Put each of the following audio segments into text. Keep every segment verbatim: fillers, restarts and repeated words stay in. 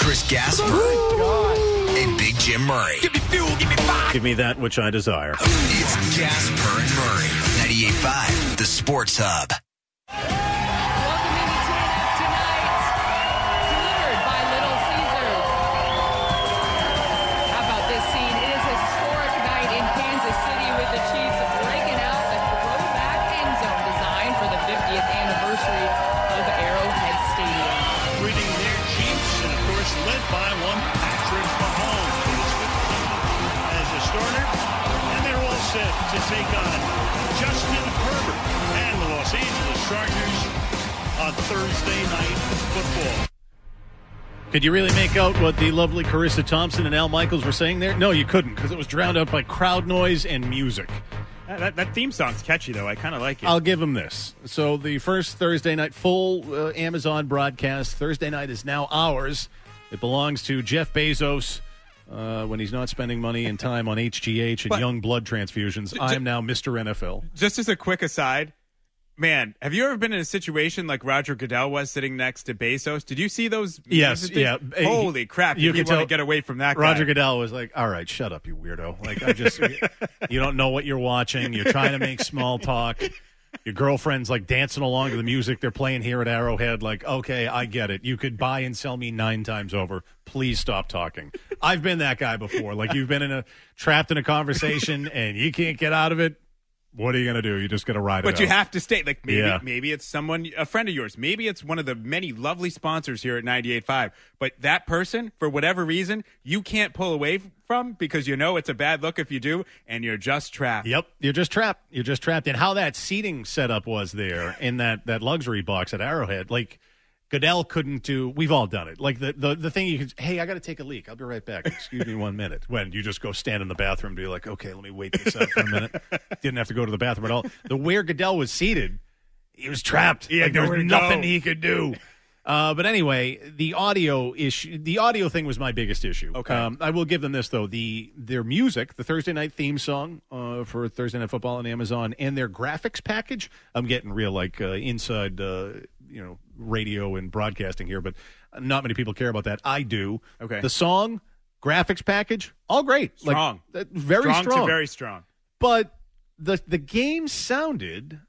Chris Gasper and Big Jim Murray. Give me fuel, give me fire. Give me that which I desire. It's Gasper and Murray. ninety-eight point five, the Sports Hub. To take on Justin Herbert and the Los Angeles Chargers on Thursday Night Football. Could you really make out what the lovely Carissa Thompson and Al Michaels were saying there? No, you couldn't, because it was drowned out by crowd noise and music. That, that, that theme song's catchy, though. I kind of like it. I'll give them this. So the first Thursday night full uh, Amazon broadcast, Thursday night is now ours. It belongs to Jeff Bezos. Uh, when he's not spending money and time on H G H and but, young blood transfusions, j- I'm now Mister N F L. Just as a quick aside, man, have you ever been in a situation like Roger Goodell was sitting next to Bezos? Did you see those? Yes, yeah. Holy crap! You, you can want to get away from that guy. Roger Goodell was like, all right, shut up, you weirdo. Like, I just, you don't know what you're watching. You're trying to make small talk. Your girlfriend's like dancing along to the music they're playing here at Arrowhead. Like, okay, I get it. You could buy and sell me nine times over. Please stop talking. I've been that guy before. Like, you've been in a trapped in a conversation and you can't get out of it. What are you going to do? You just got to ride it But out. you have to stay. Like, maybe yeah. maybe it's someone, a friend of yours. Maybe it's one of the many lovely sponsors here at ninety-eight point five. But that person, for whatever reason, you can't pull away from because you know it's a bad look if you do, and you're just trapped. Yep, you're just trapped. You're just trapped. And how that seating setup was there in that, that luxury box at Arrowhead, like, Goodell couldn't do. We've all done it. Like the the, the thing you could. Hey, I got to take a leak. I'll be right back. Excuse me one minute. When you just go stand in the bathroom and be like, okay, let me wait this out for a minute. Didn't have to go to the bathroom at all. The where Goodell was seated, he was trapped. He had like, there nowhere was to nothing go. he could do. Uh, but anyway, the audio issue. The audio thing was my biggest issue. Okay. Um, I will give them this though. The their music, the Thursday night theme song uh, for Thursday Night Football on Amazon, and their graphics package. I'm getting real like uh, inside. Uh, you know, radio and broadcasting here, but not many people care about that. I do. Okay. The song, graphics package, all great. Strong. Like, very strong. strong. to very strong. But the the game sounded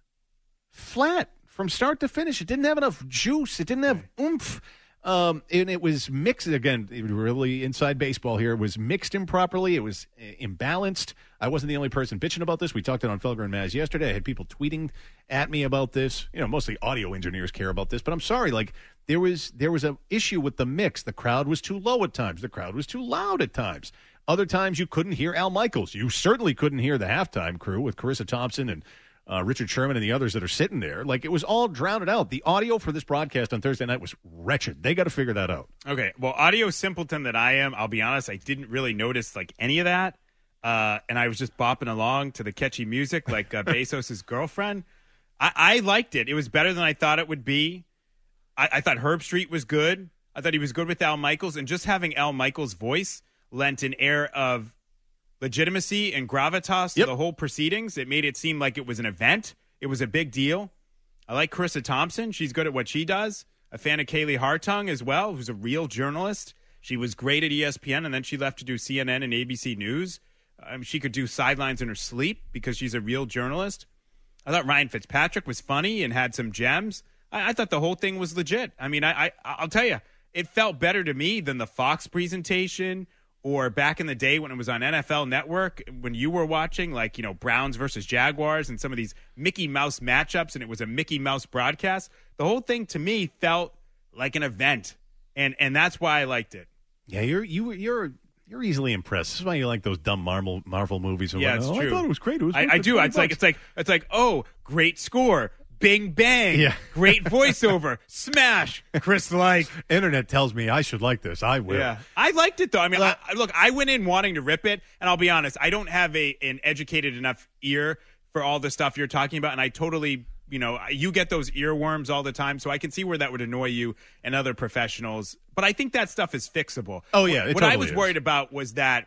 flat from start to finish. It didn't have enough juice. It didn't have oomph. Um, and it was mixed, again, really inside baseball here. It was mixed improperly. It was imbalanced. I wasn't the only person bitching about this. We talked it on Felger and Maz yesterday. I had people tweeting at me about this. You know, mostly audio engineers care about this. But I'm sorry, like, there was there was an issue with the mix. The crowd was too low at times. The crowd was too loud at times. Other times you couldn't hear Al Michaels. You certainly couldn't hear the halftime crew with Carissa Thompson and Uh, Richard Sherman and the others that are sitting there. Like, it was all drowned out. The audio for this broadcast on Thursday night was wretched. They got to figure that out. Okay, well, audio simpleton that I am, I'll be honest, I didn't really notice, like, any of that. Uh, and I was just bopping along to the catchy music like uh, Bezos' girlfriend. I-, I liked it. It was better than I thought it would be. I-, I thought Herb Street was good. I thought he was good with Al Michaels. And just having Al Michaels' voice lent an air of legitimacy and gravitas to yep. the whole proceedings. It made it seem like it was an event. It was a big deal. I like Carissa Thompson. She's good at what she does. A fan of Kaylee Hartung as well, who's a real journalist. She was great at E S P N, and then she left to do C N N and A B C News. Um, she could do sidelines in her sleep because she's a real journalist. I thought Ryan Fitzpatrick was funny and had some gems. I, I thought the whole thing was legit. I mean, I, I, I'll tell you, it felt better to me than the Fox presentation or back in the day when it was on N F L Network, when you were watching, like, you know, Browns versus Jaguars and some of these Mickey Mouse matchups, and it was a Mickey Mouse broadcast. The whole thing, to me, felt like an event, and and that's why I liked it. Yeah, you're you you're you're easily impressed. This is why you like those dumb Marvel Marvel movies. Yeah, like, it's oh, true. I thought it was great. It was I, I do. It's like it's like it's like oh, great score. Bing bang. Yeah. Great voiceover. Smash. Chris like. Internet tells me I should like this. I will. Yeah. I liked it though. I mean, But, I, look, I went in wanting to rip it, and I'll be honest, I don't have a an educated enough ear for all the stuff you're talking about, and I totally, you know, you get those earworms all the time, so I can see where that would annoy you and other professionals. But I think that stuff is fixable. Oh yeah. What, it what totally I was is. worried about was that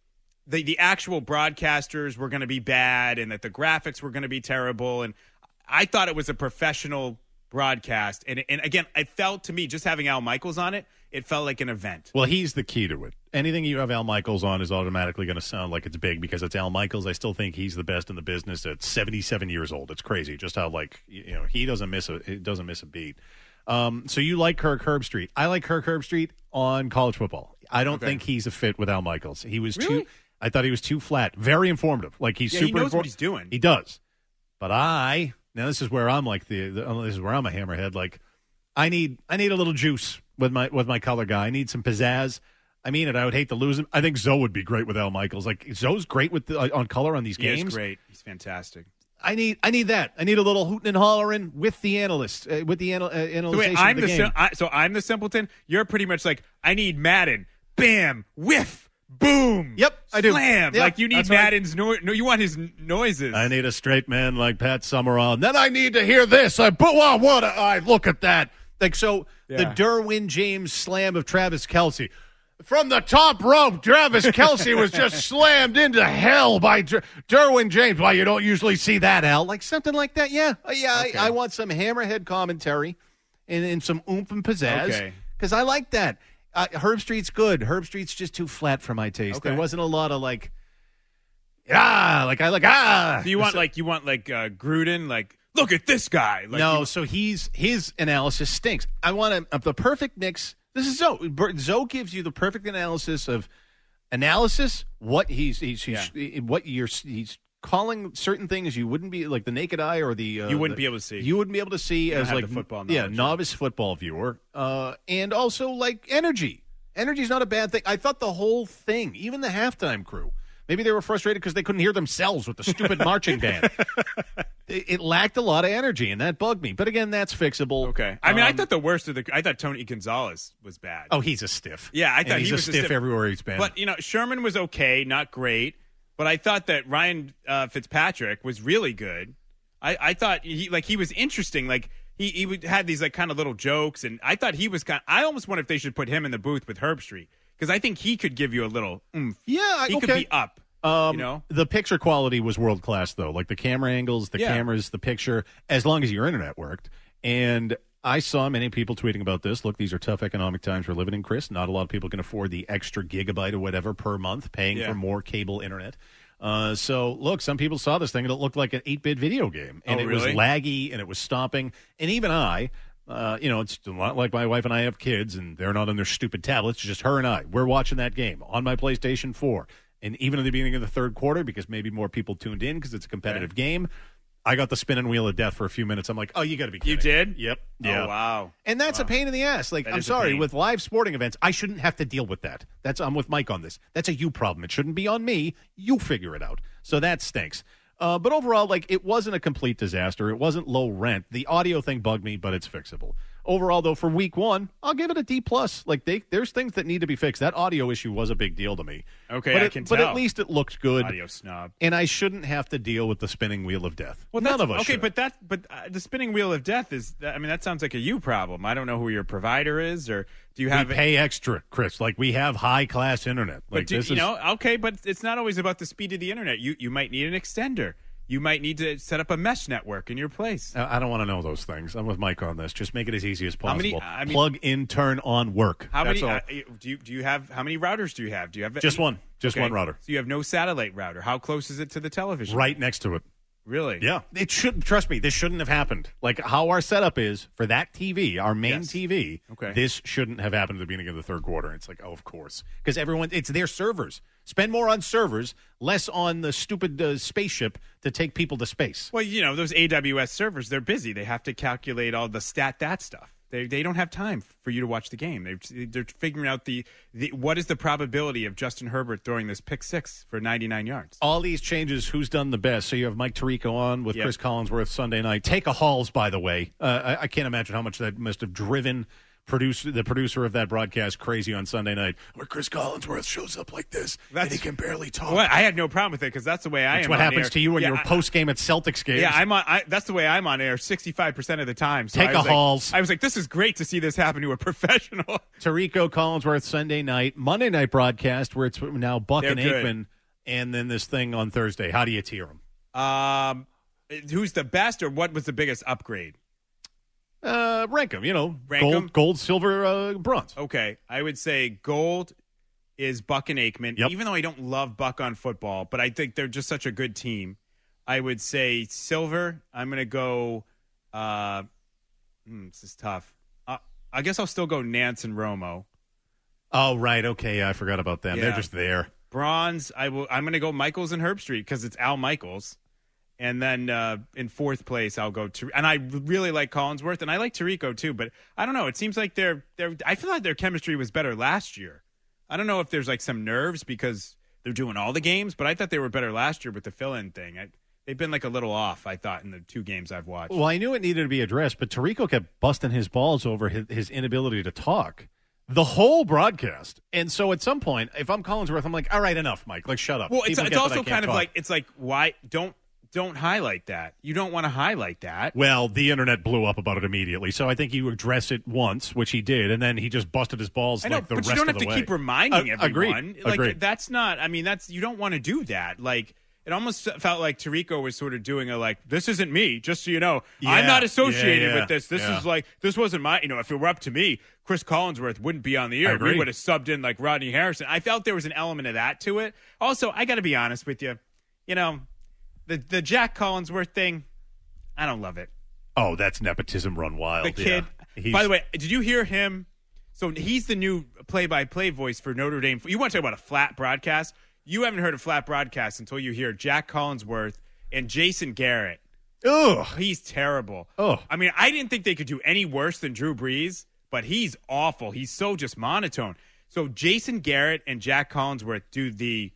the the actual broadcasters were going to be bad, and that the graphics were going to be terrible, and I thought it was a professional broadcast. And, and again, it felt to me, just having Al Michaels on it, it felt like an event. Well, he's the key to it. Anything you have Al Michaels on is automatically going to sound like it's big because it's Al Michaels. I still think he's the best in the business at seventy-seven years old. It's crazy just how, like, you know, he doesn't miss a he doesn't miss a beat. Um, so you like Kirk Herbstreit. I like Kirk Herbstreit on college football. I don't Okay. think he's a fit with Al Michaels. He was Really? too I thought he was too flat. Very informative. Like he's Yeah, super he knows infor- what he's doing. He does. But I now this is where I'm like the, the this is where I'm a hammerhead. Like I need I need a little juice with my with my color guy. I need some pizzazz. I mean it. I would hate to lose him. I think Zoe would be great with Al Michaels. Like Zoe's great with the, uh, on color on these He games. is great. He's fantastic. I need I need that. I need a little hooting and hollering with the analyst uh, with the anal- uh, So, analyzation wait, I'm of the, the, game. sim- I, so I'm the simpleton. You're pretty much like, I need Madden. Bam. Whiff. Boom. Yep, I do. Slam. Yep, like you need that's right. Madden's no, no. You want his n- noises. I need a straight man like Pat Summerall. And then I need to hear this. I but wow, what a, I look at that. Like so, the Yeah. Derwin James slam of Travis Kelce. From the top rope, Travis Kelce was just slammed into hell by Der- Derwin James. Why, you don't usually see that, Al? Like something like that, yeah. Uh, yeah, Okay. I, I want some hammerhead commentary and, and some oomph and pizzazz. Okay. Because I like that. Uh, Herbstreit's good. Herbstreit's just too flat for my taste. Okay. There wasn't a lot of like, ah, like I like, ah. Do you want like you want like uh, Gruden? Like, look at this guy. Like, no, you- so he's his analysis stinks. I want a, the perfect mix. This is Zoe. Ber- Zoe gives you the perfect analysis of analysis. What he's he's, he's what you're he's calling certain things you wouldn't be like the naked eye or the uh, You wouldn't the- be able to see. You wouldn't be able to see don't as have like the football yeah knowledge, yeah. novice football viewer. Uh, and also like energy. Energy's not a bad thing. I thought the whole thing, even the halftime crew. Maybe they were frustrated because they couldn't hear themselves with the stupid marching band. It, it lacked a lot of energy, and that bugged me. But again, that's fixable. Okay. I mean, I Um, thought the worst of the. I thought Tony Gonzalez was bad. Oh, he's a stiff. Yeah, I And thought he's he a was a stiff stiff- everywhere he's been. But you know, Sherman was okay, not great. But I thought that Ryan uh, Fitzpatrick was really good. I, I thought he like he was interesting. Like he he would, had these like kind of little jokes, and I thought he was kind. I almost wonder if they should put him in the booth with Herbstreit because I think he could give you a little. Oomph. yeah, I- He okay. could be up. Um, you know, the picture quality was world class, though. Like the camera angles, the Yeah. cameras, the picture, as long as your internet worked. And I saw many people tweeting about this. Look, these are tough economic times we're living in, Chris. Not a lot of people can afford the extra gigabyte or whatever per month, paying Yeah. for more cable internet. Uh, so, look, some people saw this thing and it looked like an eight-bit video game. And Oh, it really? was laggy and it was stomping. And even I, uh, you know, it's not like my wife and I have kids and they're not on their stupid tablets. It's just her and I. We're watching that game on my PlayStation four. And even at the beginning of the third quarter, because maybe more people tuned in because it's a competitive game, I got the spinning wheel of death for a few minutes. I'm like, oh, you got to be kidding. you did. Yep. Yeah. Oh wow. And that's Wow. a pain in the ass. Like, That I'm is a sorry, pain. with live sporting events, I shouldn't have to deal with that. That's I'm with Mike on this. That's a you problem. It shouldn't be on me. You figure it out. So that stinks. Uh, but overall, like, it wasn't a complete disaster. It wasn't low rent. The audio thing bugged me, but it's fixable. Overall, though, for week one, I'll give it a D plus. Like, they, there's things that need to be fixed. That audio issue was a big deal to me. Okay, but I it- can But tell. at least it looked good. Audio snob. And I shouldn't have to deal with the spinning wheel of death. Well, None that's- of us Okay, should. but that but uh, the spinning wheel of death is. I mean, that sounds like a you problem. I don't know who your provider is, or do you we have pay extra, Chris. Like, we have high-class internet. Like, But do, this you is, know, okay, but it's not always about the speed of the internet. You you might need an extender. You might need to set up a mesh network in your place. I I don't want to know those things. I'm with Mike on this. Just make it as easy as How many- possible. I mean- Plug in, turn on, work. How That's many all. uh, do you do you have? How many routers do you have? Do you have Just one. Just Okay, one router. So you have no satellite router. How close is it to the television? Right next to it. Really? Yeah. It should trust me, this shouldn't have happened. Like how our setup is for that T V, our main Yes. T V, Okay. this shouldn't have happened at the beginning of the third quarter. It's like, oh, of course. Because everyone it's their servers. Spend more on servers, less on the stupid uh, spaceship to take people to space. Well, you know, those A W S servers, they're busy. They have to calculate all the stat that stuff. They they don't have time for you to watch the game. They're, they're figuring out the, the what is the probability of Justin Herbert throwing this pick six for ninety-nine yards. All these changes, who's done the best? So you have Mike Tirico on with Yep. Chris Collinsworth Sunday night. Take a Halls, by the way. Uh, I, I can't imagine how much that must have driven producer, the producer of that broadcast crazy on Sunday night, where Chris Collinsworth shows up like this That's- and he can barely talk. Well, I had no problem with it because that's the way I That's am. what on happens air. to you when Yeah, you're I- post game at Celtics games. Yeah, I'm on. I, that's the way I'm on air sixty-five percent of the time. So Take I a was like- Halls. I was like, this is great to see this happen to a professional. Tirico Collinsworth Sunday night, Monday night broadcast where it's now Buck They're and good. Aikman, and then this thing on Thursday. How do you tier them? Um, who's the best, or what was the biggest upgrade? Uh, rank them, you know, Rank gold, 'em? gold, silver, uh, bronze. Okay, I would say gold is Buck and Aikman, Yep. even though I don't love Buck on football, but I think they're just such a good team. I would say silver, I'm going to go, uh, hmm, this is tough. Uh, I guess I'll still go Nance and Romo. Oh, right. Okay, yeah, I forgot about them. Yeah. They're just there. Bronze, I will, I'm going to go Michaels and Herbstreit because it's Al Michaels. And then uh, in fourth place, I'll go to, and I really like Collinsworth, and I like Tirico too. But I don't know. It seems like they're they're. I feel like their chemistry was better last year. I don't know if there's like some nerves because they're doing all the games, but I thought they were better last year with the fill-in thing. I, they've been like a little off. I thought in the two games I've watched. Well, I knew it needed to be addressed, but Tirico kept busting his balls over his, his inability to talk the whole broadcast. And so at some point, if I'm Collinsworth, I'm like, all right, enough, Mike. Like, shut up. Well, it's, People it's get that I also can't kind of talk. like it's like why don't. Don't highlight that. You don't want to highlight that. Well, the internet blew up about it immediately, so I think you address it once, which he did, and then he just busted his balls I know, like the but rest you don't of have the to way. keep reminding Uh, everyone. agreed. Like Agreed. that's not. I mean, that's you don't want to do that. Like it almost felt like Tirico was sort of doing a like, this isn't me. Just so you know, I'm Yeah, not associated yeah, yeah, with this. This yeah. is like this wasn't my. You know, if it were up to me, Chris Collinsworth wouldn't be on the I air. agree. We would have subbed in like Rodney Harrison. I felt there was an element of that to it. Also, I got to be honest with you. You know, the the Jack Collinsworth thing. I don't love it. Oh, that's nepotism run wild. The kid. Yeah. He's- By the way, did you hear him? So he's the new play-by-play voice for Notre Dame. You want to talk about a flat broadcast? You haven't heard a flat broadcast until you hear Jack Collinsworth and Jason Garrett. Ugh. He's terrible. Oh. I mean, I didn't think they could do any worse than Drew Brees, but he's awful. He's so just monotone. So Jason Garrett and Jack Collinsworth do the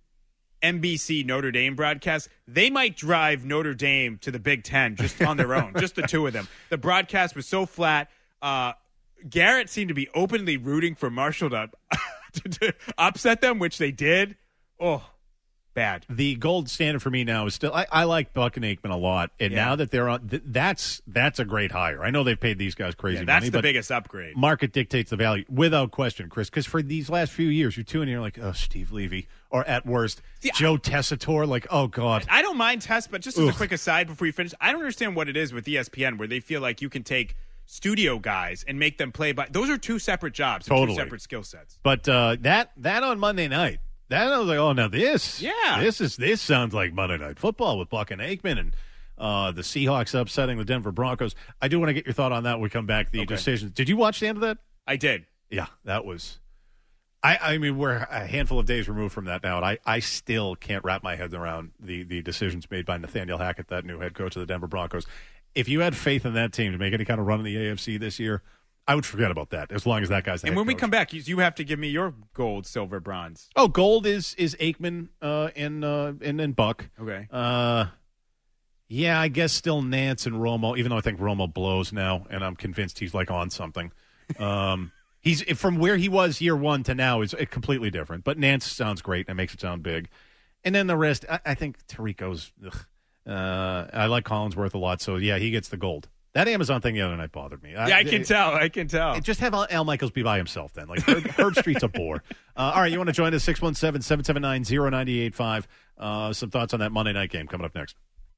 N B C Notre Dame broadcast. They might drive Notre Dame to the Big Ten just on their own, just the two of them. The broadcast was so flat. Uh, Garrett seemed to be openly rooting for Marshall to, to, to upset them, which they did. Oh, bad. The gold standard for me now is still I, I like Buck and Aikman a lot, and Yeah. now that they're on, th- that's that's a great hire. I know they've paid these guys crazy Yeah, that's money, the but biggest upgrade. market dictates the value without question, Chris. Because for these last few years, you tune in, you're like, oh, Steve Levy, or at worst, See, Joe Tessitore. Like, oh god, I don't mind Tess, but just as Ugh. a quick aside before you finish, I don't understand what it is with E S P N where they feel like you can take studio guys and make them play by. Those are two separate jobs, and Totally. two separate skill sets. But uh, that that on Monday night, that I was like, oh, now this, Yeah. this is this sounds like Monday Night Football with Buck and Aikman and uh, the Seahawks upsetting the Denver Broncos. I do want to get your thought on that when we come back. The Okay. decisions. Did you watch the end of that? I did. Yeah, that was. I, I mean, we're a handful of days removed from that now, and I, I still can't wrap my head around the, the decisions made by Nathaniel Hackett, that new head coach of the Denver Broncos. If you had faith in that team to make any kind of run in the A F C this year, I would forget about that as long as that guy's the And head when we coach. come back, you, you have to give me your gold, silver, bronze. Oh, gold is is Aikman uh, and uh, and and Buck. Okay. Uh, yeah, I guess still Nance and Romo, even though I think Romo blows now, and I'm convinced he's like on something. Um, he's from where he was year one to now is completely different. But Nance sounds great and makes it sound big. And then the rest, I, I think Tirico's. Ugh. Uh, I like Collinsworth a lot, so yeah, he gets the gold. That Amazon thing the other night bothered me. Yeah, I can it, tell. I can tell. Just have Al, Al Michaels be by himself then. Like Herb, Herb Street's a bore. Uh, all right, you want to join us? six one seven, seven seven nine, zero nine eight five. Uh, some thoughts on that Monday night game coming up next.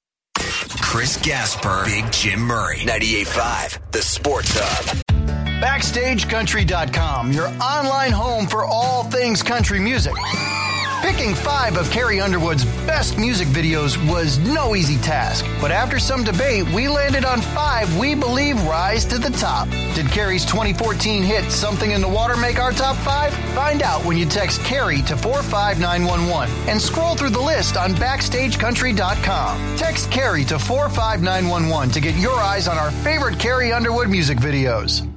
Chris Gasper, Big Jim Murray, ninety-eight point five, The Sports Hub. Backstage Country dot com, your online home for all things country music. Picking five of Carrie Underwood's best music videos was no easy task, but after some debate, we landed on five we believe rise to the top. Did Carrie's twenty fourteen hit Something in the Water make our top five? Find out when you text Carrie to four five nine one one and scroll through the list on Backstage Country dot com. Text Carrie to four five nine one one to get your eyes on our favorite Carrie Underwood music videos.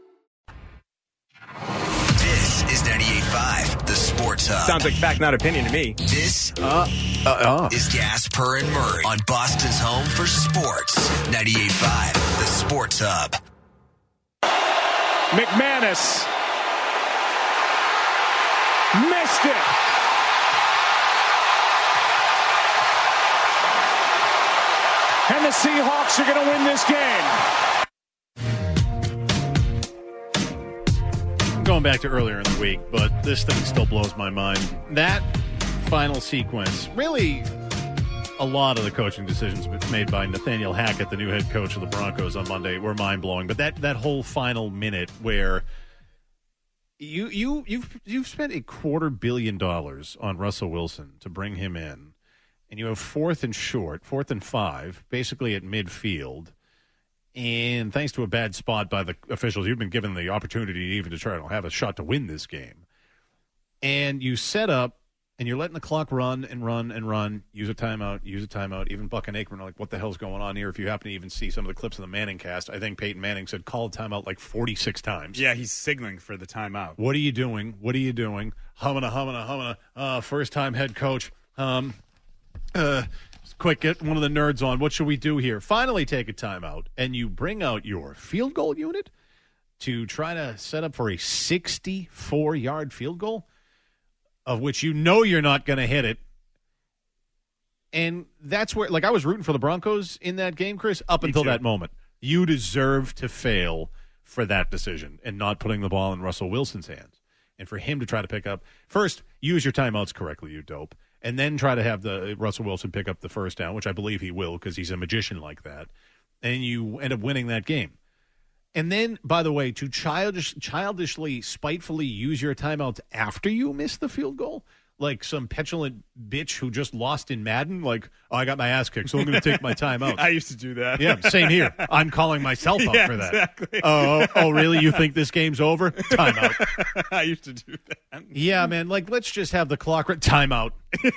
This is ninety-eight point five, The Sports Hub. Sounds like fact, not opinion to me. This Uh, uh, uh. is Gasper and Murray on Boston's home for sports. ninety-eight point five, The Sports Hub. McManus missed it. And the Seahawks are going to win this game. Going back to earlier in the week, but this thing still blows my mind. That final sequence, really, a lot of the coaching decisions made by Nathaniel Hackett, the new head coach of the Broncos on Monday, were mind-blowing. But that, that whole final minute where you you you've you've spent a quarter billion dollars on Russell Wilson to bring him in, and you have fourth and short, fourth and five, basically at midfield. And thanks to a bad spot by the officials, you've been given the opportunity even to try to have a shot to win this game. And you set up, and you're letting the clock run and run and run, use a timeout, use a timeout. Even Buck and Aikman are like, what the hell's going on here? If you happen to even see some of the clips of the Manning cast, I think Peyton Manning said call a timeout like forty-six times. Yeah, he's signaling for the timeout. What are you doing? What are you doing? Humming, humming, humming. Uh, first-time head coach. Um, uh, quick, get one of the nerds on. What should we do here? Finally take a timeout, and you bring out your field goal unit to try to set up for a sixty-four-yard field goal, of which you know you're not going to hit it. And that's where, like, I was rooting for the Broncos in that game, Chris, up Me until too. that moment. You deserve to fail for that decision and not putting the ball in Russell Wilson's hands. And for him to try to pick up, first, use your timeouts correctly, you dope, and then try to have the Russell Wilson pick up the first down, which I believe he will because he's a magician like that. And you end up winning that game. And then, by the way, to childish, childishly, spitefully use your timeouts after you miss the field goal, like some petulant bitch who just lost in Madden, like, oh, I got my ass kicked, so I'm going to take my timeout. I used to do that. Yeah, same here. I'm calling myself out Yeah, for that. exactly. Oh, oh, really? You think this game's over? Timeout. I used to do that. Yeah, man, like, let's just have the clock. Ra- timeout.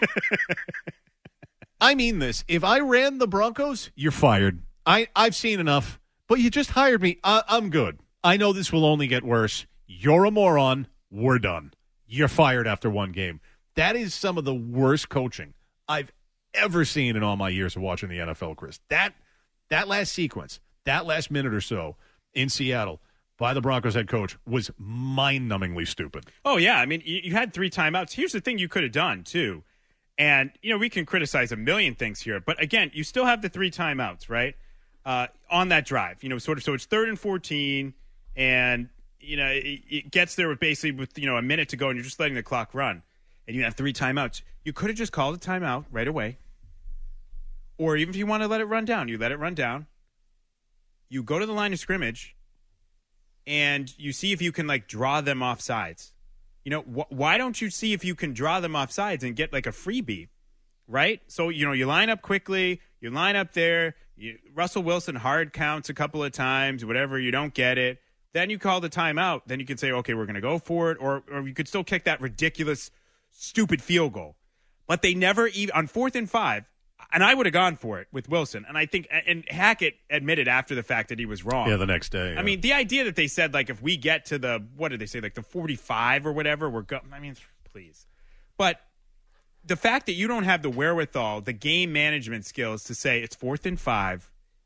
I mean this. If I ran the Broncos, you're fired. I, I've seen enough. But you just hired me. I, I'm good. I know this will only get worse. You're a moron. We're done. You're fired after one game. That is some of the worst coaching I've ever seen in all my years of watching the N F L, Chris. That that last sequence, that last minute or so in Seattle by the Broncos head coach was mind-numbingly stupid. Oh, yeah. I mean, you, you had three timeouts. Here's the thing you could have done, too. And, you know, we can criticize a million things here. But, again, you still have the three timeouts, right? Uh, on that drive, you know, sort of, so it's third and fourteen, and you know it, it gets there with basically with you know a minute to go, and you're just letting the clock run, and you have three timeouts. You could have just called a timeout right away, or even if you want to let it run down, you let it run down. You go to the line of scrimmage, and you see if you can like draw them off sides. You know, wh- why don't you see if you can draw them off sides and get like a freebie, right? So you know you line up quickly, you line up there. You, Russell Wilson hard counts a couple of times, whatever, you don't get it. Then you call the timeout. Then you can say, okay, we're going to go for it. Or, or you could still kick that ridiculous, stupid field goal. But they never even, on fourth and five, and I would have gone for it with Wilson. And I think, and Hackett admitted after the fact that he was wrong. Yeah, the next day. Yeah. I mean, the idea that they said, like, if we get to the, what did they say, like the forty-five or whatever, we're going, I mean, please. But the fact that you don't have the wherewithal, the game management skills to say it's fourth and five,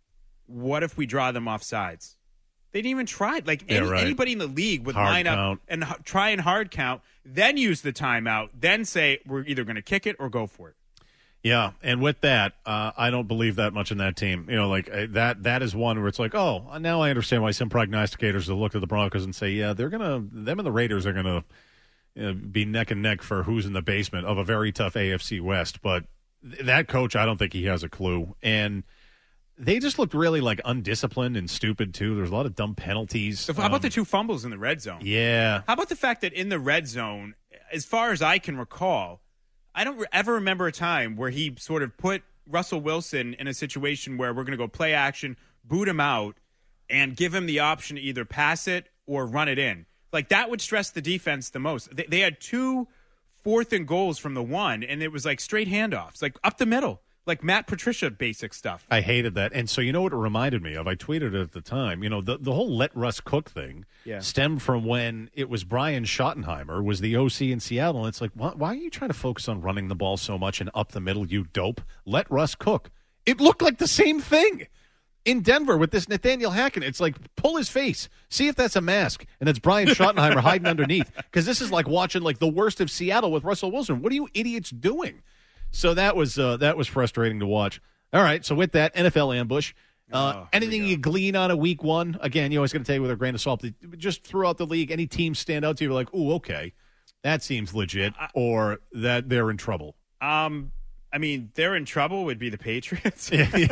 what if we draw them off sides? They didn't even try. Like yeah, any, right. anybody in the league would Hard line count. up and h- try and hard count, then use the timeout, then say we're either going to kick it or go for it. Yeah, and with that, uh, I don't believe that much in that team. You know, like uh, that. That is one where it's like, oh, now I understand why some prognosticators will look at the Broncos and say, yeah, they're gonna, them and the Raiders are gonna you know, be neck and neck for who's in the basement of a very tough A F C West. But th- that coach, I don't think he has a clue. And they just looked really like undisciplined and stupid too. There's a lot of dumb penalties. So how about the two fumbles in the red zone? Yeah. How about the fact that in the red zone, as far as I can recall, I don't re- ever remember a time where he sort of put Russell Wilson in a situation where we're going to go play action, boot him out, and give him the option to either pass it or run it in. Like, that would stress the defense the most. They, they had two fourth and goals from the one, and it was like straight handoffs, like up the middle, like Matt Patricia basic stuff. I hated that. And so you know what it reminded me of? I tweeted it at the time. You know, the, the whole let Russ cook thing Yeah. stemmed from when it was Brian Schottenheimer was the O C in Seattle. And it's like, why, why are you trying to focus on running the ball so much and up the middle, you dope? Let Russ cook. It looked like the same thing in Denver with this Nathaniel Hackett. It's like, pull his face. See if that's a mask. And it's Brian Schottenheimer hiding underneath. Because this is like watching like the worst of Seattle with Russell Wilson. What are you idiots doing? So that was uh, that was frustrating to watch. All right, so with that, N F L ambush. Uh, Oh, anything you glean on a week one? Again, you always going to take it with a grain of salt. Just throughout the league, any teams stand out to you like, ooh, okay, that seems legit, or that they're in trouble? Um, I mean, they're in trouble would be the Patriots.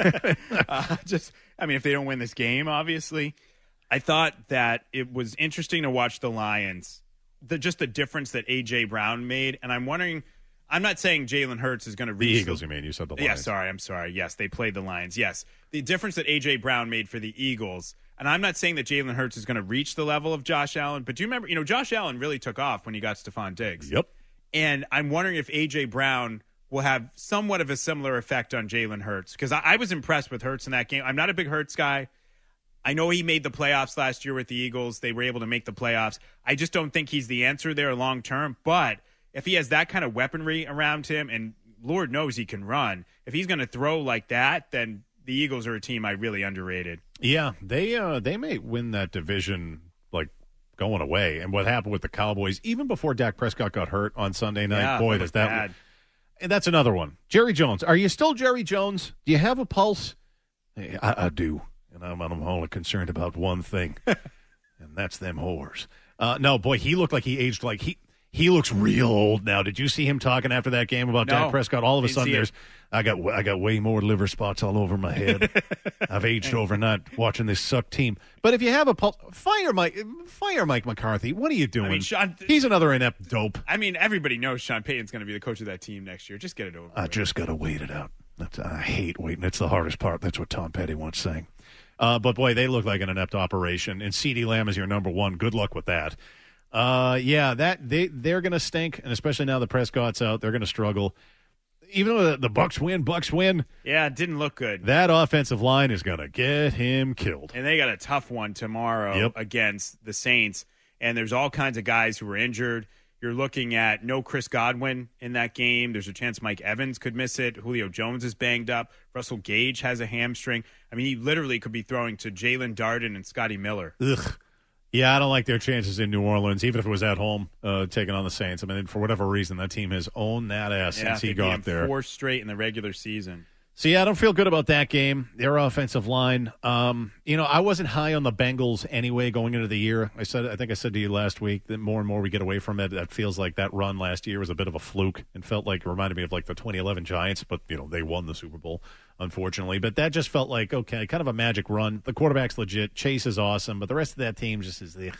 uh, just, I mean, if they don't win this game, obviously. I thought that it was interesting to watch the Lions, the just the difference that A J. Brown made. And I'm wondering, I'm not saying Jalen Hurts is going to reach the Eagles, the, you mean? You said the Lions. Yeah, sorry, I'm sorry. Yes, they played the Lions. Yes. The difference that A J. Brown made for the Eagles, and I'm not saying that Jalen Hurts is going to reach the level of Josh Allen, but do you remember, you know, Josh Allen really took off when he got Stephon Diggs. Yep. And I'm wondering if A J. Brown will have somewhat of a similar effect on Jalen Hurts, because I, I was impressed with Hurts in that game. I'm not a big Hurts guy. I know he made the playoffs last year with the Eagles. They were able to make the playoffs. I just don't think he's the answer there long term. But if he has that kind of weaponry around him, and Lord knows he can run, if he's going to throw like that, then the Eagles are a team I really underrated. Yeah, they uh, they may win that division like going away. And what happened with the Cowboys, even before Dak Prescott got hurt on Sunday night, yeah, boy, that does that. bad. And that's another one. Jerry Jones. Are you still Jerry Jones? Do you have a pulse? Hey, I, I do. And I'm, I'm only concerned about one thing, and that's them whores. Uh, no, boy, he looked like he aged like he he looks real old now. Did you see him talking after that game about no, Dak Prescott? All of a didn't sudden, see there's it. I got I got way more liver spots all over my head. I've aged overnight watching this suck team. But if you have a pulse, fire Mike, fire Mike McCarthy. What are you doing? I mean, Sean, He's another inept dope. I mean, everybody knows Sean Payton's going to be the coach of that team next year. Just get it over I with. just got to wait it out. That's, I hate waiting. It's the hardest part. That's what Tom Petty once sang. Uh, but, boy, they look like an inept operation. And CeeDee Lamb is your number one. Good luck with that. Uh, yeah, that they, they're going to stink, and especially now that Prescott's out, they're going to struggle. Even though the, the Bucs win, Bucs win. Yeah, it didn't look good. That offensive line is going to get him killed. And they got a tough one tomorrow Yep. against the Saints. And there's all kinds of guys who were injured. You're looking at no Chris Godwin in that game. There's a chance Mike Evans could miss it. Julio Jones is banged up. Russell Gage has a hamstring. I mean, he literally could be throwing to Jalen Darden and Scotty Miller. Ugh. Yeah, I don't like their chances in New Orleans, even if it was at home uh, taking on the Saints. I mean, for whatever reason, that team has owned that ass Yeah, since he they beat got him there. Four straight in the regular season. So, yeah, I don't feel good about that game. Their offensive line. Um, you know, I wasn't high on the Bengals anyway going into the year. I said, I think I said to you last week that more and more we get away from it. That feels like that run last year was a bit of a fluke and felt like it reminded me of like the twenty eleven Giants. But, you know, they won the Super Bowl, unfortunately. But that just felt like, okay, kind of a magic run. The quarterback's legit. Chase is awesome. But the rest of that team just is the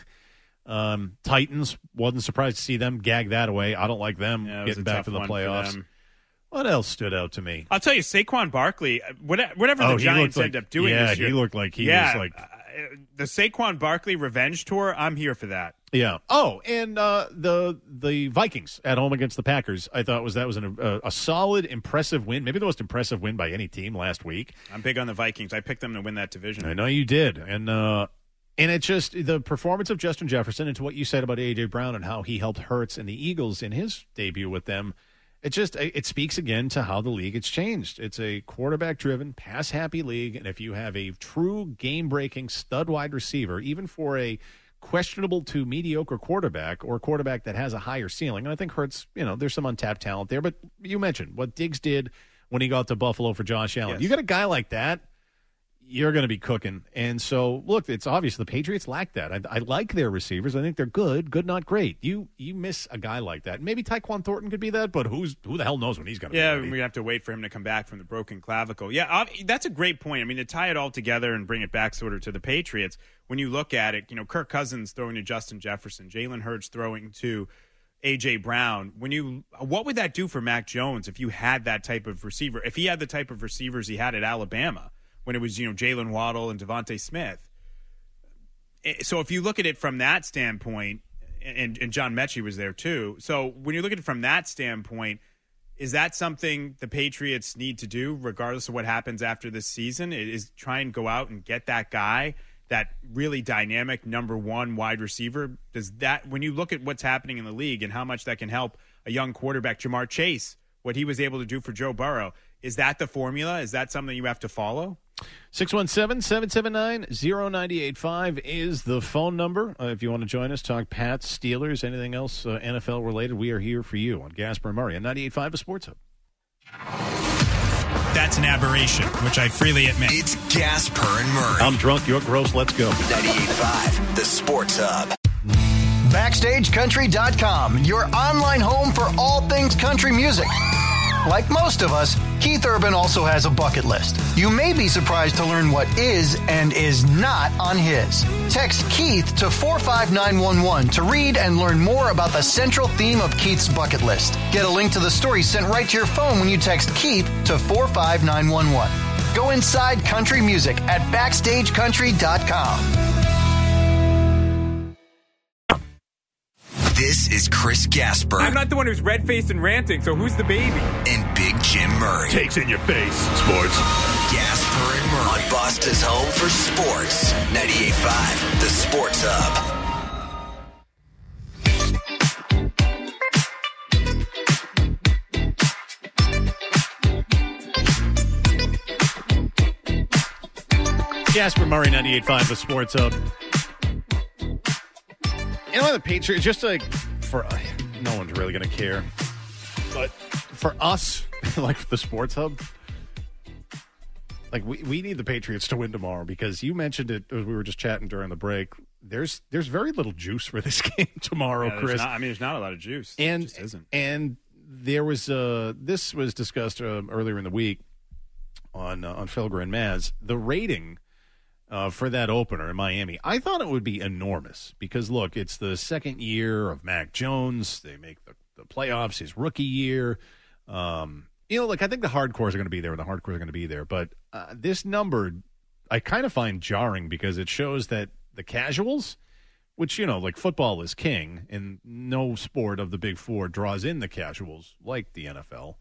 um, Titans. Wasn't surprised to see them gag that away. I don't like them Yeah, it was getting a back tough to the one for playoffs. them. What else stood out to me? I'll tell you, Saquon Barkley, whatever Oh, the he Giants looked end like- up doing yeah, this year. he looked like he yeah, was like- uh, the Saquon Barkley revenge tour, I'm here for that. Yeah. Oh, and uh, the the Vikings at home against the Packers. I thought was that was an, uh, a solid, impressive win. Maybe the most impressive win by any team last week. I'm big on the Vikings. I picked them to win that division. I know you did, and uh, and it just the performance of Justin Jefferson and to what you said about A J. Brown and how he helped Hurts and the Eagles in his debut with them. It just it speaks again to how the league has changed. It's a quarterback-driven, pass-happy league, and if you have a true game-breaking stud wide receiver, even for a questionable to mediocre quarterback or a quarterback that has a higher ceiling, and I think Hurts, you know, there's some untapped talent there, but you mentioned what Diggs did when he got to Buffalo for Josh Allen. Yes. You got a guy like that, you're going to be cooking. And so, look, it's obvious the Patriots lack that. I, I like their receivers. I think they're good, good, not great. You you miss a guy like that. Maybe Tyquan Thornton could be that, but who's who the hell knows when he's going to Yeah, be ready? we have to wait for him to come back from the broken clavicle. Yeah, uh, that's a great point. I mean, to tie it all together and bring it back sort of to the Patriots, when you look at it, you know, Kirk Cousins throwing to Justin Jefferson, Jalen Hurts throwing to A J. Brown. When you, what would that do for Mac Jones if you had that type of receiver? If he had the type of receivers he had at Alabama, when it was, you know, Jalen Waddle and Devontae Smith. So if you look at it from that standpoint, and, and John Mechie was there too. So when you look at it from that standpoint, is that something the Patriots need to do regardless of what happens after this season? Is try and go out and get that guy, that really dynamic number one wide receiver? Does that, when you look at what's happening in the league and how much that can help a young quarterback, Jamar Chase, what he was able to do for Joe Burrow, is that the formula? Is that something you have to follow? six one seven, seven seven nine, zero nine eight five is the phone number. Uh, if you want to join us, talk Pats, Steelers, anything else uh, N F L related, we are here for you on Gasper and Murray on ninety-eight point five The Sports Hub. That's an aberration, which I freely admit. It's Gasper and Murray. I'm drunk, you're gross, let's go. ninety-eight point five The Sports Hub. Backstage Country dot com, your online home for all things country music. Like most of us, Keith Urban also has a bucket list. You may be surprised to learn what is and is not on his. Text Keith to four five nine one one to read and learn more about the central theme of Keith's bucket list. Get a link to the story sent right to your phone when you text Keith to four five nine one one. Go inside country music at backstage country dot com. This is Chris Gasper. I'm not the one who's red-faced and ranting, so who's the baby? And Big Jim Murray. Takes in your face, sports. Gasper and Murray on Boston's home for sports. ninety-eight point five, The Sports Hub. Gasper Murray, ninety-eight point five, The Sports Hub. You know, the Patriots, just like for uh, no one's really going to care, but for us, like the Sports Hub, like we, we need the Patriots to win tomorrow because you mentioned it as we were just chatting during the break. There's there's very little juice for this game tomorrow, Yeah, Chris. not, I mean, there's not a lot of juice. And it just isn't. and there was uh this was discussed um, earlier in the week on uh, on Felger and Maz. The rating. Uh, for that opener in Miami, I thought it would be enormous because, look, it's the second year of Mac Jones. They make the, the playoffs his rookie year. Um, you know, like, I think the hardcores are going to be there and the hardcores are going to be there. But uh, this number I kind of find jarring because it shows that the casuals, which, you know, like football is king, and no sport of the big four draws in the casuals like the N F L.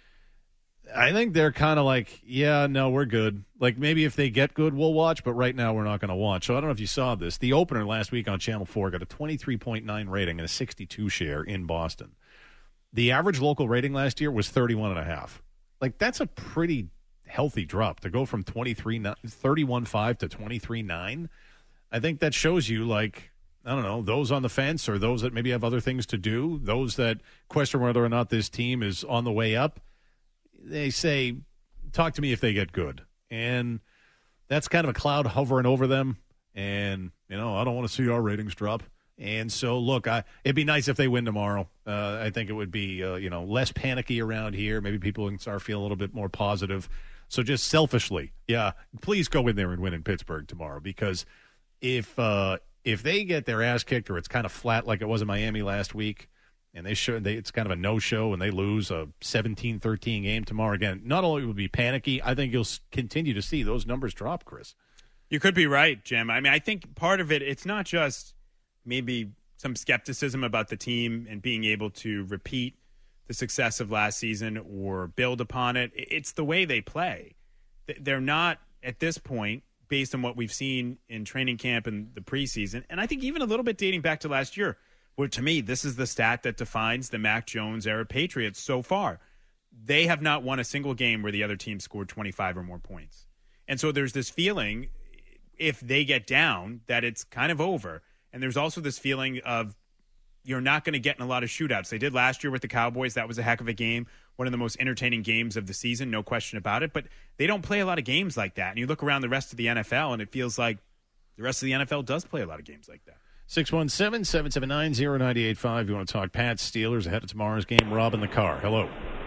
I think they're kind of like, yeah, no, we're good. Like, maybe if they get good, we'll watch, but right now we're not going to watch. So I don't know if you saw this. The opener last week on Channel four got a twenty-three point nine rating and a sixty-two share in Boston. The average local rating last year was thirty-one and a half. Like, that's a pretty healthy drop to go from twenty-three, thirty-one point five to twenty-three point nine. I think that shows you, like, I don't know, those on the fence or those that maybe have other things to do, those that question whether or not this team is on the way up. They say, talk to me if they get good. And that's kind of a cloud hovering over them. And, you know, I don't want to see our ratings drop. And so, look, I, it'd be nice if they win tomorrow. Uh, I think it would be, uh, you know, less panicky around here. Maybe people can start feeling a little bit more positive. So just selfishly, yeah, please go in there and win in Pittsburgh tomorrow. Because if uh, if they get their ass kicked or it's kind of flat like it was in Miami last week, and they show they, it's kind of a no-show, and they lose a seventeen thirteen game tomorrow again. Not only will it be panicky, I think you'll continue to see those numbers drop, Chris. You could be right, Jim. I mean, I think part of it, it's not just maybe some skepticism about the team and being able to repeat the success of last season or build upon it. It's the way they play. They're not, at this point, based on what we've seen in training camp and the preseason, and I think even a little bit dating back to last year, well, to me, this is the stat that defines the Mac Jones-era Patriots so far. They have not won a single game where the other team scored twenty-five or more points. And so there's this feeling, if they get down, that it's kind of over. And there's also this feeling of you're not going to get in a lot of shootouts. They did last year with the Cowboys. That was a heck of a game, one of the most entertaining games of the season, no question about it. But they don't play a lot of games like that. And you look around the rest of the N F L, and it feels like the rest of the N F L does play a lot of games like that. six one seven, seven seven nine, zero nine eight five. You want to talk Pats, Steelers ahead of tomorrow's game. Rob in the car. Hello.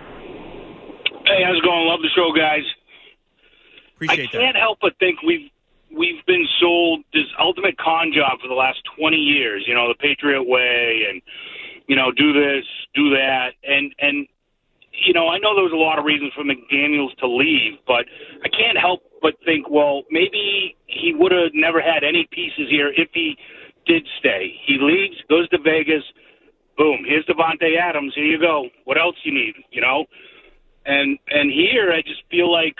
Hey, how's it going? Love the show, guys. Appreciate I can't that. help but think we've we've been sold this ultimate con job for the last twenty years. You know, the Patriot way, and you know, do this, do that, and and you know, I know there was a lot of reasons for McDaniels to leave, but I can't help but think, well, maybe he would have never had any pieces here if he did stay. He leaves, goes to Vegas, boom, here's Devontae Adams, here you go. What else you need, you know? And and here I just feel like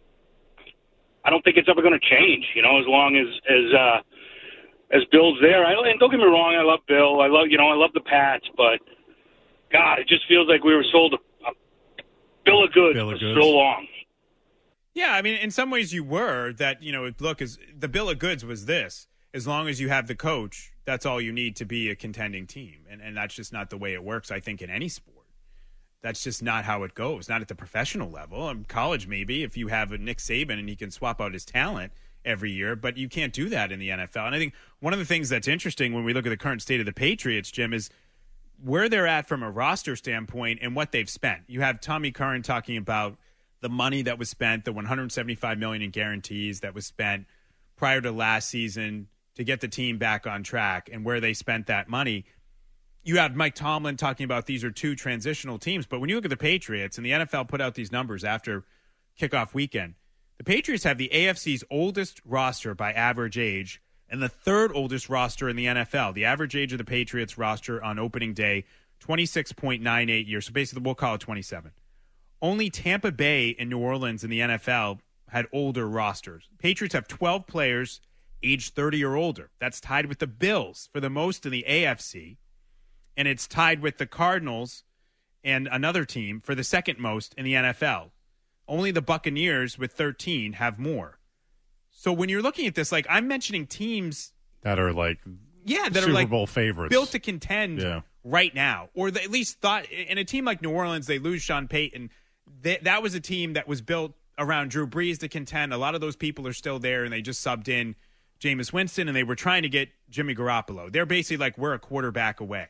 I don't think it's ever going to change, you know, as long as as uh, as Bill's there. I, and don't get me wrong, I love Bill. I love, you know, I love the Pats, but God, it just feels like we were sold a, a bill of goods Bill of for goods. so long. Yeah, I mean, in some ways you were that, you know, look, is the bill of goods was this. As long as you have the coach, that's all you need to be a contending team. And and that's just not the way it works, I think, in any sport. That's just not how it goes, not at the professional level. In college, maybe, if you have a Nick Saban and he can swap out his talent every year, but you can't do that in the N F L. And I think one of the things that's interesting when we look at the current state of the Patriots, Jim, is where they're at from a roster standpoint and what they've spent. You have Tommy Curran talking about the money that was spent, the one hundred seventy-five million dollars in guarantees that was spent prior to last season to get the team back on track and where they spent that money. You have Mike Tomlin talking about these are two transitional teams. But when you look at the Patriots, and the N F L put out these numbers after kickoff weekend, the Patriots have the A F C's oldest roster by average age and the third oldest roster in the N F L. The average age of the Patriots roster on opening day, twenty-six point nine eight years. So basically, we'll call it twenty-seven. Only Tampa Bay and New Orleans in the N F L had older rosters. Patriots have twelve players aged thirty or older. That's tied with the Bills for the most in the A F C, and it's tied with the Cardinals and another team for the second most in the N F L. Only the Buccaneers with thirteen have more. So when you're looking at this, like I'm mentioning teams that are like yeah, that Super are like Bowl favorites, built to contend yeah. right now, or they at least thought. In a team like New Orleans, they lose Sean Payton. They, that was a team that was built around Drew Brees to contend. A lot of those people are still there, and they just subbed in Jameis Winston, and they were trying to get Jimmy Garoppolo. They're basically like, we're a quarterback away.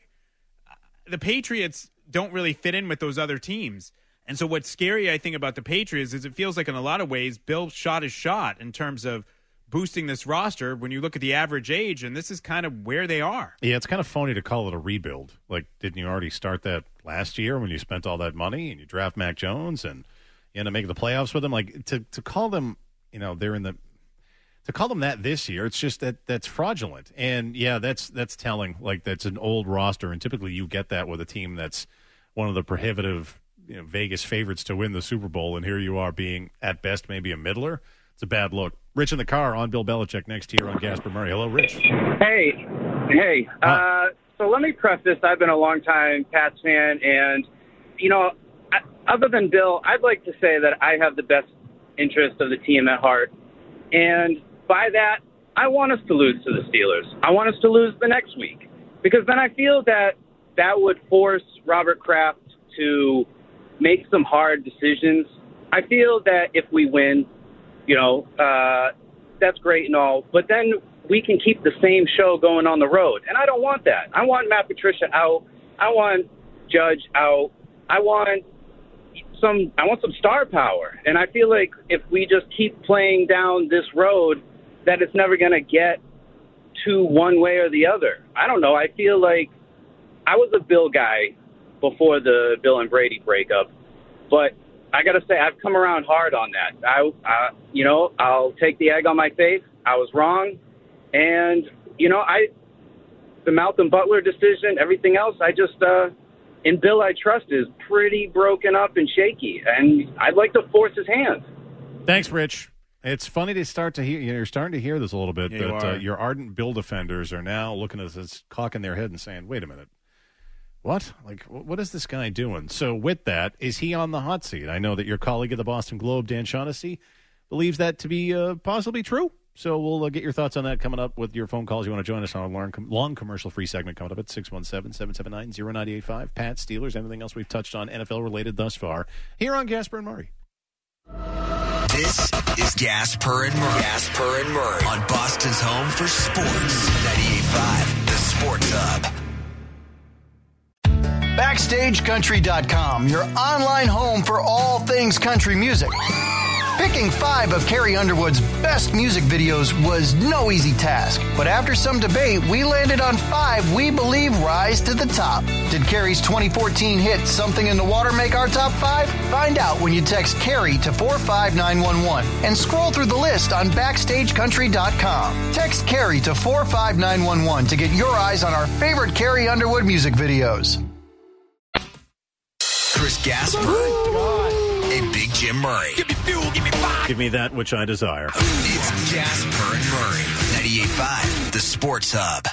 The Patriots don't really fit in with those other teams. And so what's scary, I think, about the Patriots is it feels like in a lot of ways Bill shot his shot in terms of boosting this roster when you look at the average age, and this is kind of where they are. Yeah, it's kind of phony to call it a rebuild. Like, didn't you already start that last year when you spent all that money and you draft Mac Jones and you end up making the playoffs with them? Like, to, to call them, you know, they're in the – to call them that this year, it's just that that's fraudulent. And, yeah, that's that's telling. Like, that's an old roster, and typically you get that with a team that's one of the prohibitive – you know, Vegas favorites to win the Super Bowl, and here you are being, at best, maybe a middler. It's a bad look. Rich in the car on Bill Belichick next here on Gasper Murray. Hello, Rich. Hey. Hey. Huh. Uh, so let me preface, I've been a long-time Pats fan, and, you know, I, other than Bill, I'd like to say that I have the best interest of the team at heart. And by that, I want us to lose to the Steelers. I want us to lose the next week. Because then I feel that that would force Robert Kraft to make some hard decisions. I feel that if we win, you know, uh, that's great and all, but then we can keep the same show going on the road. And I don't want that. I want Matt Patricia out. I want Judge out. I want some, I want some star power. And I feel like if we just keep playing down this road, that it's never going to get to one way or the other. I don't know. I feel like I was a Bill guy before the Bill and Brady breakup, but I got to say I've come around hard on that. I, uh, you know, I'll take the egg on my face. I was wrong, and you know, I, the Malcolm Butler decision, everything else, I just, uh, in Bill I trust is pretty broken up and shaky, and I'd like to force his hand. Thanks, Rich. It's funny to start to hear. You're starting to hear this a little bit, Yeah, but you uh, are. your ardent Bill defenders are now looking at this, cocking their head and saying, "Wait a minute." What? Like, what is this guy doing? So with that, is he on the hot seat? I know that your colleague at the Boston Globe, Dan Shaughnessy, believes that to be uh, possibly true. So we'll uh, get your thoughts on that coming up with your phone calls. You want to join us on a long, long commercial-free segment coming up at six one seven, seven seven nine, zero nine eight five. Pat, Steelers, anything else we've touched on N F L-related thus far here on Gasper and Murray. This is Gasper and Murray. Gasper and Murray on Boston's home for sports. ninety-eight point five, the Sports Hub. Backstage Country dot com, your online home for all things country music. Picking five of Carrie Underwood's best music videos was no easy task, but after some debate, we landed on five we believe rise to the top. Did Carrie's twenty fourteen hit Something in the Water make our top five? Find out when you text Carrie to four five nine one one and scroll through the list on Backstage Country dot com. Text Carrie to four five nine one one to get your eyes on our favorite Carrie Underwood music videos. Chris Gasper and Big Jim Murray. Give me fuel, give me fire. Give me that which I desire. It's Gasper and Murray. ninety-eight point five, the Sports Hub.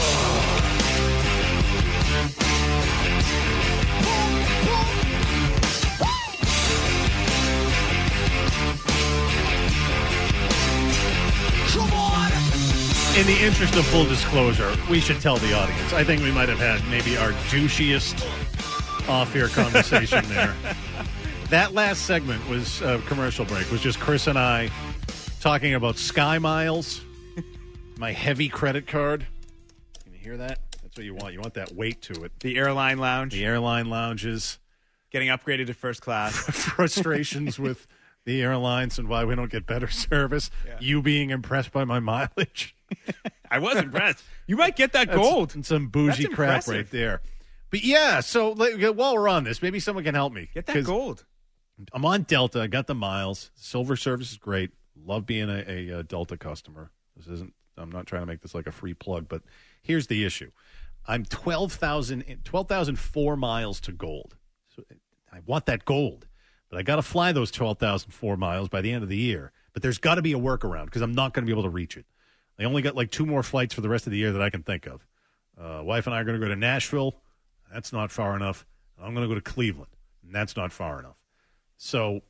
In the interest of full disclosure, we should tell the audience. I think we might have had maybe our douchiest off-air conversation there. That last segment was a uh, commercial break. Was just Chris and I talking about Sky Miles, my heavy credit card. Can you hear that? That's what you want. You want that weight to it. The airline lounge. The airline lounges. Getting upgraded to first class. Frustrations with the airlines and why we don't get better service. Yeah. You being impressed by my mileage. I was impressed. You might get that gold. That's some bougie That's crap impressive. right there. But yeah, so like, while we're on this, maybe someone can help me. Get that 'Cause gold. I'm on Delta. I got the miles. Silver service is great. Love being a, a, a Delta customer. This isn't. I'm not trying to make this like a free plug, but here's the issue. I'm twelve thousand twelve thousand four miles to gold. So I want that gold, but I got to fly those twelve thousand four miles by the end of the year. But there's got to be a workaround because I'm not going to be able to reach it. I only got like two more flights for the rest of the year that I can think of. Uh, wife and I are going to go to Nashville. That's not far enough. I'm going to go to Cleveland, and that's not far enough. So,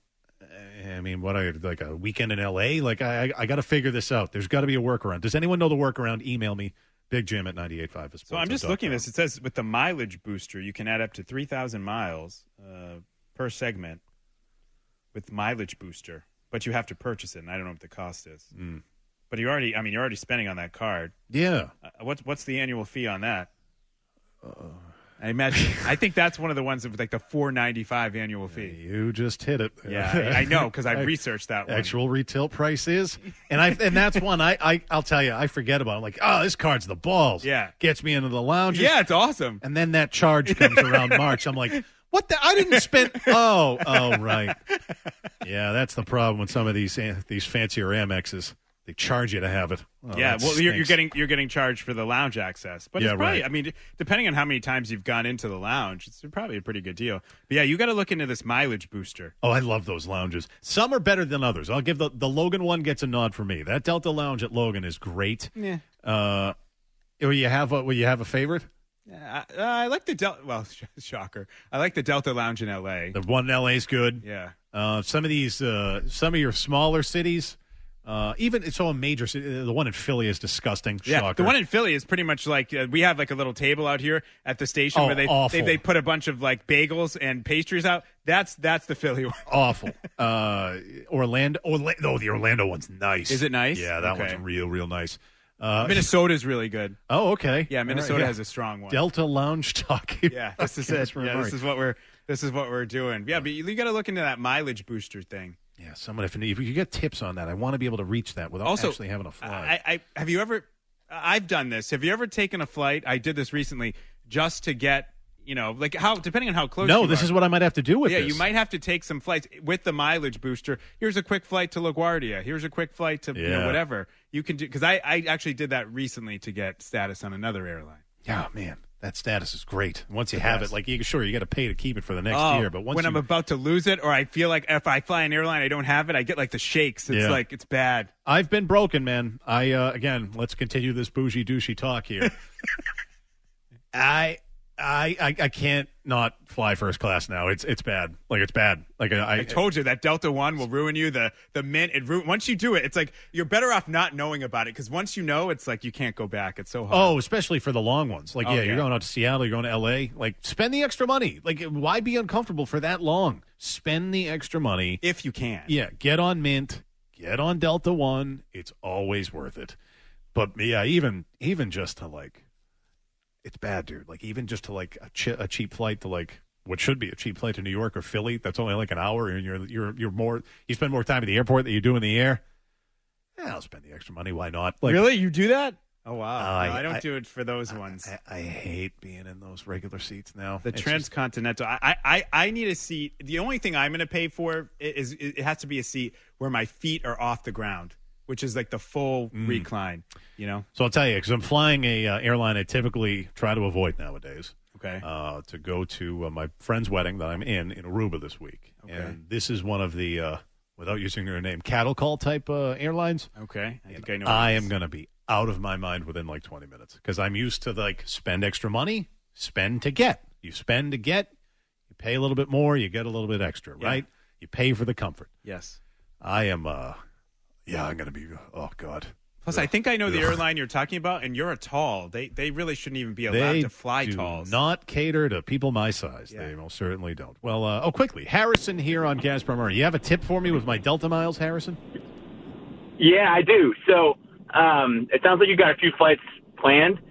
I mean, what I like a weekend in L A? Like, I I got to figure this out. There's got to be a workaround. Does anyone know the workaround? Email me, Big Jim at ninety-eight point five. So I'm just looking at this. It says with the mileage booster, you can add up to three thousand miles uh, per segment with mileage booster, but you have to purchase it, and I don't know what the cost is. Mm. But you already, I mean, you're already spending on that card. Yeah. Uh, what's what's the annual fee on that? Uh, I imagine. I think that's one of the ones with like the four ninety-five annual fee. You just hit it. Yeah, I, I know because I researched that one. Actual retail price is, and I and that's one I, I I'll tell you I forget about. I'm like, oh, this card's the balls. Yeah, gets me into the lounge. Yeah, it's awesome. And then that charge comes around March. I'm like, what the? I didn't spend. Oh, oh, right. Yeah, that's the problem with some of these these fancier Amexes. They charge you to have it. Oh, yeah, well, you're, you're stinks. getting you're getting charged for the lounge access, but Yeah, it's probably. right. I mean, depending on how many times you've gone into the lounge, it's probably a pretty good deal. But yeah, you got to look into this mileage booster. Oh, I love those lounges. Some are better than others. I'll give the the Logan one gets a nod for me. That Delta lounge at Logan is great. Yeah. Uh, will you have a will you have a favorite? Yeah, I, uh, I like the Delta. Well, sh- shocker. I like the Delta Lounge in L A. The one in L A is good. Yeah. Uh, some of these, uh, some of your smaller cities, uh, even it's all a major city. The one in Philly is disgusting. Yeah, Shocker. the one in Philly is pretty much like uh, we have like a little table out here at the station Oh, where they, awful. they they put a bunch of like bagels and pastries out. That's that's the Philly one. Awful. Uh, Orlando. Orlando. Oh, the Orlando one's nice. Is it nice? Yeah, that Okay. one's real, real nice. Uh, Minnesota's really good. Oh, okay. Yeah, All Minnesota right, yeah. has a strong one. Delta Lounge Talk. Yeah, this is Okay, it. for Yeah, Murray. this is what we're this is what we're doing. Yeah, but you, you got to look into that mileage booster thing. Yeah, someone if, if you get tips on that, I want to be able to reach that without Also, actually having to fly. I, I have you ever? I've done this. Have you ever taken a flight? I did this recently just to get. You know, like how depending on how close. no, you this are. is what I might have to do with Yeah, this. you might have to take some flights with the mileage booster. Here's a quick flight to LaGuardia. Here's a quick flight to you know Yeah. whatever you can do. Because I, I actually did that recently to get status on another airline. Yeah, man, that status is great. Once you The have best. it, like you sure you got to pay to keep it for the next Oh, year, but once when you, I'm about to lose it, or I feel like if I fly an airline I don't have it, I get like the shakes. It's Yeah. like it's bad. I've been broken, man. I uh, again, let's continue this bougie douchey talk here. I. I, I I can't not fly first class now. It's it's bad. Like it's bad. Like I, I told you that Delta One will ruin you. The the mint it ru- once you do it, it's like you're better off not knowing about it because once you know, it's like you can't go back. It's so hard. Oh, especially for the long ones. Like, Oh, yeah, yeah. you're going out to Seattle, you're going to L A. Like, spend the extra money. Like, why be uncomfortable for that long? Spend the extra money. if you can. Yeah, get on Mint, get on Delta One. It's always worth it. But yeah, even even just to like, it's bad, dude. Like, even just to like a, ch- a cheap flight to like what should be a cheap flight to New York or Philly. That's only like an hour, and you're you're you're more. You spend more time at the airport than you do in the air. Yeah, I'll spend the extra money. Why not? Like, Really, you do that? Oh wow! I- no, I don't I- do it for those ones. I, I hate being in those regular seats now. The It's just- transcontinental. I, I I need a seat. The only thing I'm going to pay for is it has to be a seat where my feet are off the ground, which is like the full Mm. recline. You know. So I'll tell you, because I'm flying a uh, airline I typically try to avoid nowadays. Okay. Uh, to go to uh, my friend's wedding that I'm in in Aruba this week, Okay. and this is one of the, uh, without using their name, cattle call type uh, airlines. Okay. I And think I know. what I it am is. going to be out of my mind within like twenty minutes because I'm used to like spend extra money, spend to get. You spend to get, you pay a little bit more, you get a little bit extra, Yeah. right? You pay for the comfort. Yes. I am, uh, yeah, I'm going to be. Oh God. Plus, I think I know the Ugh. airline you're talking about, and you're a tall. They they really shouldn't even be allowed They to fly do talls. not cater to people my size. Yeah. They most certainly don't. Well, uh, oh, quickly, Harrison here on Gaspar Murray. You have a tip for me with my Delta miles, Harrison? Yeah, I do. So um, it sounds like you've got a few flights planned.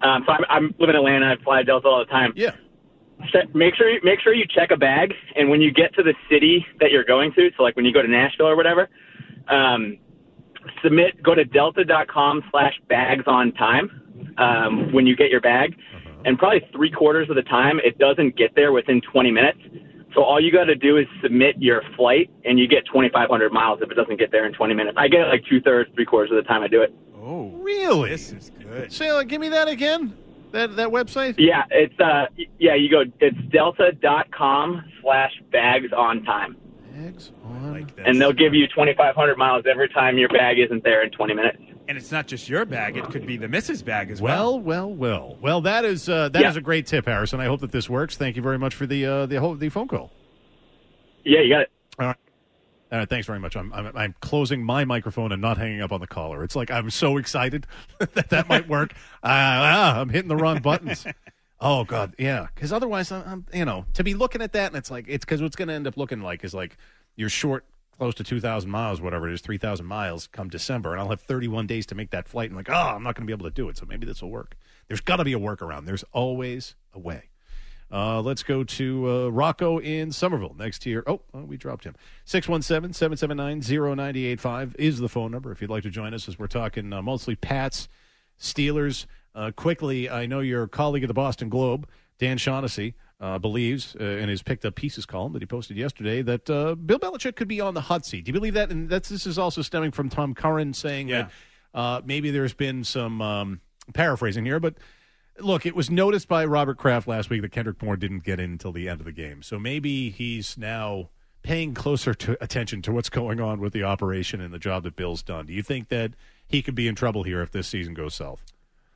Um, so I'm, I'm live in Atlanta. I fly Delta all the time. Yeah. Set, make sure make sure you check a bag, and when you get to the city that you're going to, so like when you go to Nashville or whatever, um, submit. Go to delta dot com slash bags on time um, when you get your bag, uh-huh. and probably three quarters of the time it doesn't get there within twenty minutes. So all you got to do is submit your flight, and you get twenty-five hundred miles if it doesn't get there in twenty minutes. I get it like two thirds, three quarters of the time I do it. Oh, really? This is good. Say, give me that again. That that website? Yeah, it's uh, yeah. You go. It's delta dot com slash bags on time. Bags on. Like this. And they'll give you twenty-five hundred miles every time your bag isn't there in twenty minutes. And it's not just your bag; it could be the missus bag as well. Well, well, well. Well, that is uh, that yeah. is a great tip, Harrison. I hope that this works. Thank you very much for the uh, the whole the phone call. Yeah, you got it. All right. All right, thanks very much. I'm, I'm I'm closing my microphone and not hanging up on the caller. It's like I'm so excited that that might work. Uh, ah, I'm hitting the wrong buttons. Oh God, yeah. Because otherwise, I'm, I'm you know to be looking at that and it's like it's because what's going to end up looking like is like you're short close to two thousand miles, whatever it is, three thousand miles come December, and I'll have thirty-one days to make that flight. And like, oh, I'm not going to be able to do it. So maybe this will work. There's got to be a workaround. There's always a way. Uh, let's go to uh, Rocco in Somerville next here. Oh, oh, we dropped him. six one seven, seven seven nine, zero nine eight five is the phone number if you'd like to join us as we're talking uh, mostly Pats, Steelers. Uh, quickly, I know your colleague at the Boston Globe, Dan Shaughnessy, uh, believes uh, in his picked up pieces column that he posted yesterday that uh, Bill Belichick could be on the hot seat. Do you believe that? And that's, this is also stemming from Tom Curran saying yeah. that uh, maybe there's been some um, paraphrasing here, but look, it was noticed by Robert Kraft last week that Kendrick Bourne didn't get in until the end of the game. So maybe he's now paying closer to attention to what's going on with the operation and the job that Bill's done. Do you think that he could be in trouble here if this season goes south?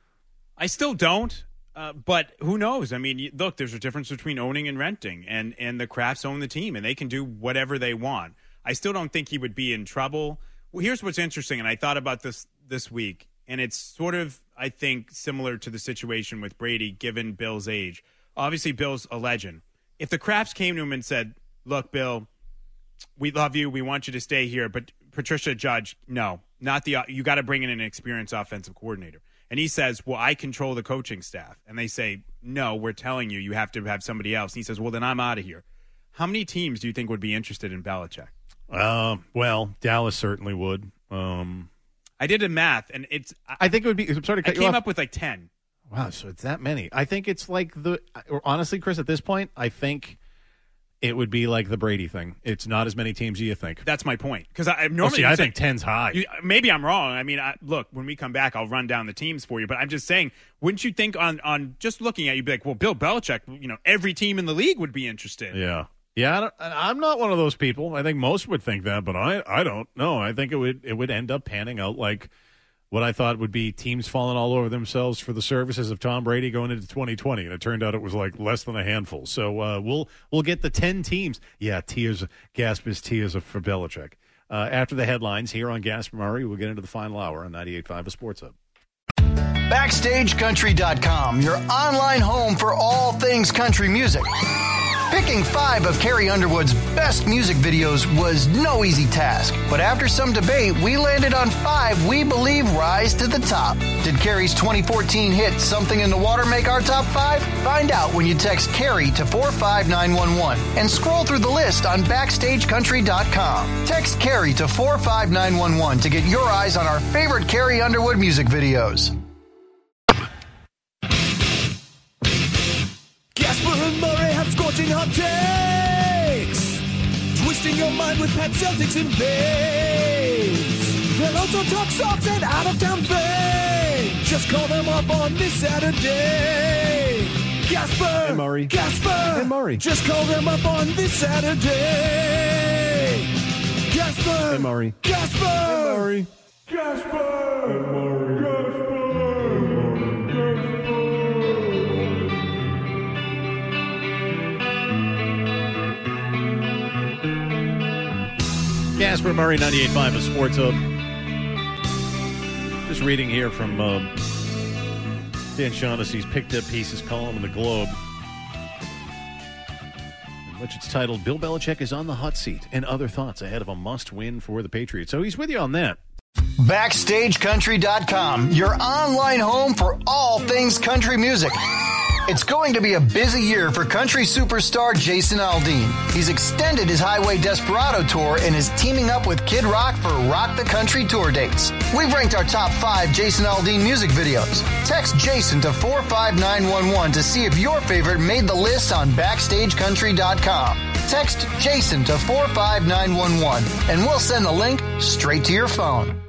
I still don't, uh, but who knows? I mean, look, there's a difference between owning and renting, and, and the Krafts own the team, and they can do whatever they want. I still don't think he would be in trouble. Well, here's what's interesting, and I thought about this this week, and it's sort of, I think, similar to the situation with Brady, given Bill's age. Obviously, Bill's a legend. If the Krafts came to him and said, look, Bill, we love you, we want you to stay here, but Patricia Judge, no, not the. You got to bring in an experienced offensive coordinator. And he says, well, I control the coaching staff. And they say, no, we're telling you, you have to have somebody else. And he says, well, then I'm out of here. How many teams do you think would be interested in Belichick? Uh, well, Dallas certainly would. Um, I did the math, and it's. I, I think it would be. I'm sorry to cut I you came off. up with like ten. Wow, so it's that many. I think it's like the. Honestly, Chris, at this point, I think it would be like the Brady thing. It's not as many teams as you think. That's my point. Because I normally oh, see, I think ten's high. You, maybe I'm wrong. I mean, I, look, when we come back, I'll run down the teams for you. But I'm just saying, wouldn't you think on on just looking at you, be like, well, Bill Belichick, you know, every team in the league would be interested. Yeah. Yeah, I don't, I'm not one of those people. I think most would think that, but I, I don't. No, I think it would it would end up panning out like what I thought would be teams falling all over themselves for the services of Tom Brady going into twenty twenty, and it turned out it was like less than a handful. So uh, we'll we'll get the ten teams. Yeah, tears, gasp is tears for Belichick. Uh, after the headlines here on Gasper Murray, we'll get into the final hour on ninety-eight point five of Sports Hub. Backstage Country dot com, your online home for all things country music. Picking five of Carrie Underwood's best music videos was no easy task, but after some debate, we landed on five we believe rise to the top. Did Carrie's twenty fourteen hit Something in the Water make our top five? Find out when you text Carrie to four five nine one one and scroll through the list on Backstage Country dot com. Text Carrie to four five nine one one to get your eyes on our favorite Carrie Underwood music videos. Gasper and Murray have scorching hot takes, twisting your mind with Pat Celtics and babes. They'll also talk socks and out-of-town fame. Just call them up on this Saturday. Gasper and Murray. Gasper and Murray. Just call them up on this Saturday. Gasper and Murray. Gasper and Murray. Gasper and Murray. Gasper. Gasper Murray, ninety-eight point five of Sports Hub. Just reading here from uh, Dan Shaughnessy's Picked Up Pieces column in the Globe, in which it's titled, Bill Belichick is on the hot seat and other thoughts ahead of a must-win for the Patriots. So he's with you on that. Backstage Country dot com, your online home for all things country music. It's going to be a busy year for country superstar Jason Aldean. He's extended his Highway Desperado tour and is teaming up with Kid Rock for Rock the Country tour dates. We've ranked our top five Jason Aldean music videos. Text Jason to four five nine one one to see if your favorite made the list on Backstage Country dot com. Text Jason to four five nine one one and we'll send the link straight to your phone.